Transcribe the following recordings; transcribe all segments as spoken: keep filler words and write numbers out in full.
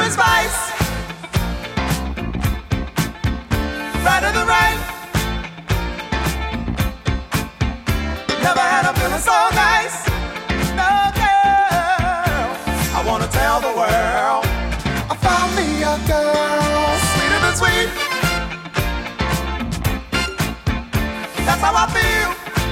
and spice, brighter than rain. Never had a feeling so nice. No girl, I wanna tell the world I found me a girl sweeter than sweet. That's how I feel.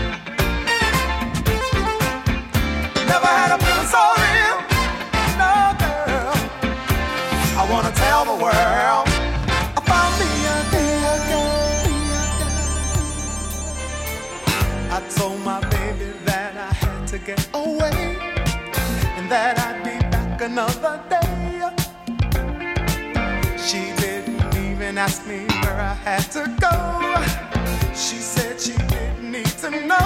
Never had a feeling so real. No girl, I wanna tell the world I found me a girl. I told my baby that I had to get away and that I'd be back another day. She didn't even ask me where I had to go. She said she didn't need to know.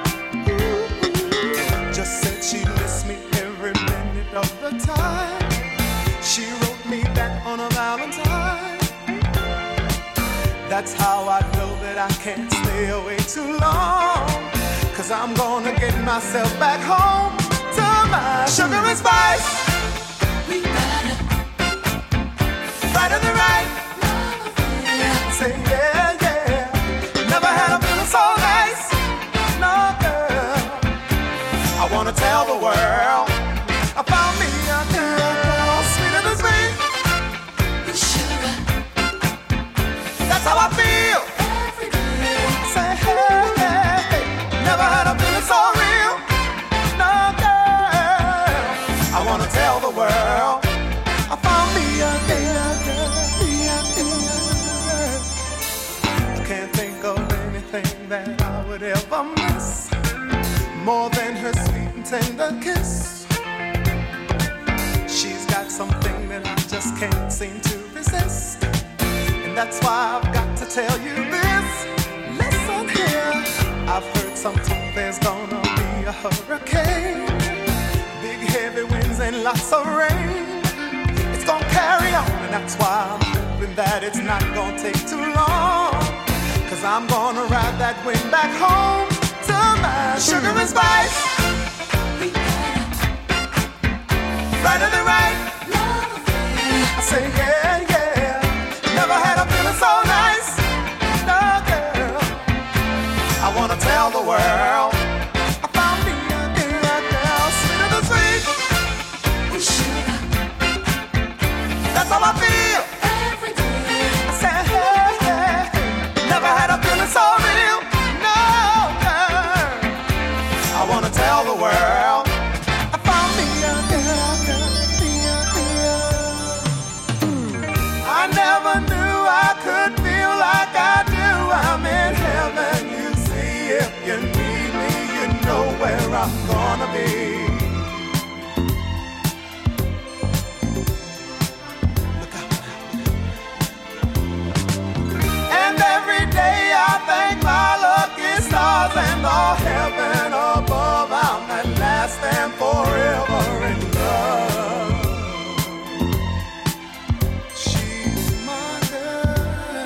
Just said she missed me every minute of the time. She wrote me back on a Valentine. That's how I know that I can't stay away too long, 'cause I'm gonna get myself back home to my sugar and spice. We got it. Brighter than right. Say yeah, yeah. Never had a feeling so nice. No girl, I wanna tell the world I found me a girl sweeter than sweet. Sugar. That's how I feel. Every day. Say hey, hey, hey. Never had a feeling so real. No girl, I wanna tell the world I found me a girl. I can't think of anything that I would ever miss more than her sweet and tender kiss. She's got something that I just can't seem to resist, and that's why I've got to tell you this. Listen here, I've heard some talk there's gonna be a hurricane, big heavy winds and lots of rain. It's gonna carry on, and that's why I'm hoping that it's not gonna take too long, 'cause I'm gonna ride that wind back home to my sugar and spice. Brighter than right. I say yeah, yeah. Never had a feeling so nice. No girl, I wanna tell the world I found me a girl sweeter than sweet. Sugar. That's how I feel. Every day. I say hey, hey, hey. Never had a feeling so real. No girl, I wanna tell the world I found me a girl, girl, a girl. I never knew I could feel like I do. I'm in heaven, you see. If you need me, you know where I'm gonna be. Look out now. And every day I thank my lucky stars and the heaven above. I'm at last and forever in love. She's my girl.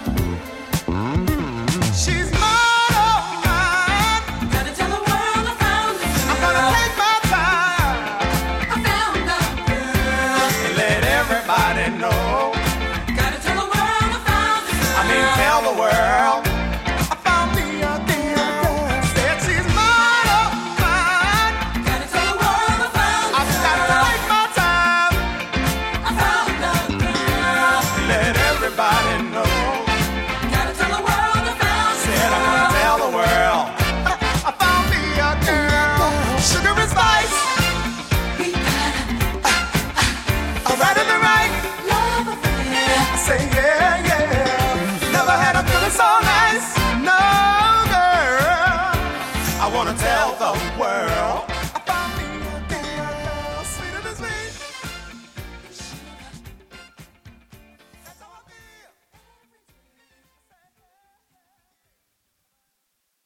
She's mine, oh mine. Gotta tell the world I found a girl. I'm gonna take my time I found a girl. and let everybody know. Gotta tell the world I found a girl. I mean, tell the world I found me a girl. Said she's mine, oh mine. Gotta tell the world I found a I've girl. got to take my time I found a girl. and let everybody know. Gotta tell the world I found a Said I'm gonna girl. tell the world I found me a girl, sugar and spice, We got a brighter than right. love affair. I say yeah, yeah. Never had a feeling so nice. No girl, I wanna tell the world